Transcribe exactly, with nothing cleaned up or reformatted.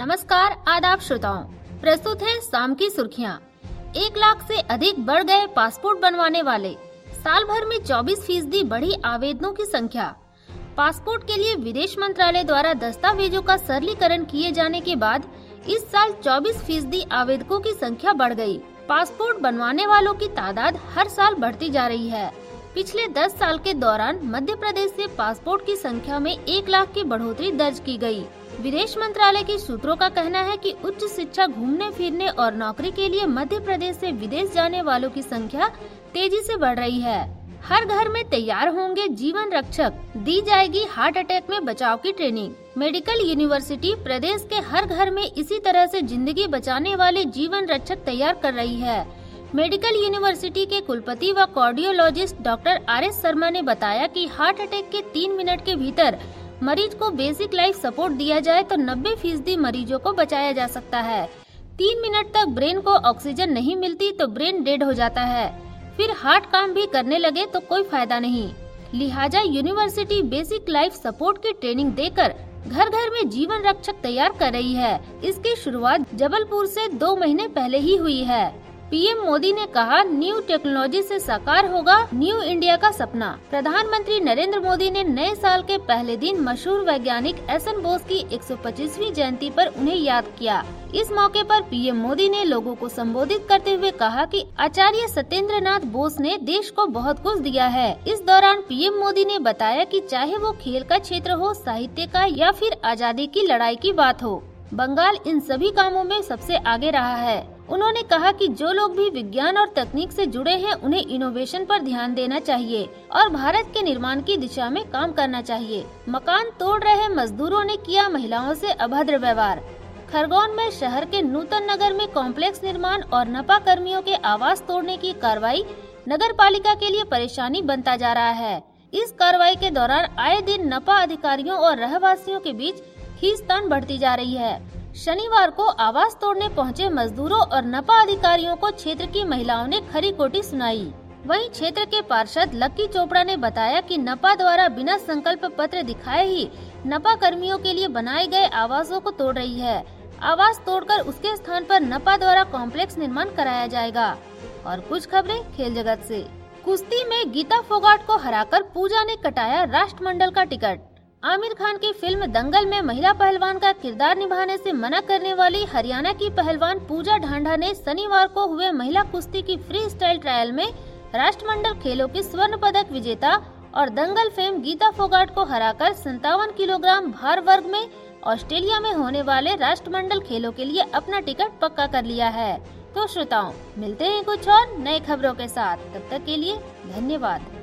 नमस्कार, आदाब श्रोताओं। प्रस्तुत है शाम की सुर्खियां। एक लाख से अधिक बढ़ गए पासपोर्ट बनवाने वाले। साल भर में चौबीस फीसदी बढ़ी आवेदनों की संख्या। पासपोर्ट के लिए विदेश मंत्रालय द्वारा दस्तावेजों का सरलीकरण किए जाने के बाद इस साल चौबीस फीसदी आवेदकों की संख्या बढ़ गई। पासपोर्ट बनवाने वालों की तादाद हर साल बढ़ती जा रही है। पिछले दस साल के दौरान मध्य प्रदेश से पासपोर्ट की संख्या में एक लाख की बढ़ोतरी दर्ज की गई। विदेश मंत्रालय के सूत्रों का कहना है कि उच्च शिक्षा, घूमने फिरने और नौकरी के लिए मध्य प्रदेश से विदेश जाने वालों की संख्या तेजी से बढ़ रही है। हर घर में तैयार होंगे जीवन रक्षक, दी जाएगी हार्ट अटैक में बचाव की ट्रेनिंग। मेडिकल यूनिवर्सिटी प्रदेश के हर घर में इसी तरह से जिंदगी बचाने वाले जीवन रक्षक तैयार कर रही है। मेडिकल यूनिवर्सिटी के कुलपति व cardiologist doctor R S Sharma ने बताया कि हार्ट अटैक के तीन मिनट के भीतर मरीज को बेसिक लाइफ सपोर्ट दिया जाए तो नब्बे फीसदी मरीजों को बचाया जा सकता है। तीन मिनट तक ब्रेन को ऑक्सीजन नहीं मिलती तो ब्रेन डेड हो जाता है, फिर हार्ट काम भी करने लगे तो कोई फायदा नहीं। लिहाजा यूनिवर्सिटी बेसिक लाइफ सपोर्ट की ट्रेनिंग देकर घर घर में जीवन रक्षक तैयार कर रही है। इसकी शुरुआत जबलपुर से दो महीने पहले ही हुई है। पीएम मोदी ने कहा, न्यू टेक्नोलॉजी से साकार होगा न्यू इंडिया का सपना। प्रधानमंत्री नरेंद्र मोदी ने नए साल के पहले दिन मशहूर वैज्ञानिक एस एन बोस की एक सौ पच्चीसवीं जयंती पर उन्हें याद किया। इस मौके पर पीएम मोदी ने लोगों को संबोधित करते हुए कहा कि आचार्य सत्येंद्र नाथ बोस ने देश को बहुत कुछ दिया है। इस दौरान पीएम मोदी ने बताया कि चाहे वो खेल का क्षेत्र हो, साहित्य का या फिर आजादी की लड़ाई की बात हो, बंगाल इन सभी कामों में सबसे आगे रहा है। उन्होंने कहा कि जो लोग भी विज्ञान और तकनीक से जुड़े हैं उन्हें इनोवेशन पर ध्यान देना चाहिए और भारत के निर्माण की दिशा में काम करना चाहिए। मकान तोड़ रहे मजदूरों ने किया महिलाओं से अभद्र व्यवहार। खरगोन में शहर के नूतन नगर में कॉम्प्लेक्स निर्माण और नपा कर्मियों के आवास तोड़ने की कार्रवाई नगर पालिका के लिए परेशानी बनता जा रहा है। इस कार्रवाई के दौरान आए दिन नपा अधिकारियों और रहवासियों के बीच खींचतान बढ़ती जा रही है। शनिवार को आवास तोड़ने पहुंचे मजदूरों और नपा अधिकारियों को क्षेत्र की महिलाओं ने खरी खोटी सुनाई। वहीं क्षेत्र के पार्षद लक्की चोपड़ा ने बताया कि नपा द्वारा बिना संकल्प पत्र दिखाए ही नपा कर्मियों के लिए बनाए गए आवासों को तोड़ रही है। आवास तोड़कर उसके स्थान पर नपा द्वारा कॉम्प्लेक्स निर्माण कराया जाएगा। और कुछ खबरें खेल जगत से। कुश्ती में गीता फोगाट को हराकर पूजा ने कटाया राष्ट्रमंडल का टिकट। आमिर खान की फिल्म दंगल में महिला पहलवान का किरदार निभाने से मना करने वाली हरियाणा की पहलवान पूजा ढांढा ने शनिवार को हुए महिला कुश्ती की फ्री स्टाइल ट्रायल में राष्ट्रमंडल खेलों की स्वर्ण पदक विजेता और दंगल फेम गीता फोगाट को हराकर संतावन किलोग्राम भार वर्ग में ऑस्ट्रेलिया में होने वाले राष्ट्रमंडल खेलों के लिए अपना टिकट पक्का कर लिया है। तो श्रोताओं, मिलते हैं कुछ और नए खबरों के साथ। तब तक के लिए धन्यवाद।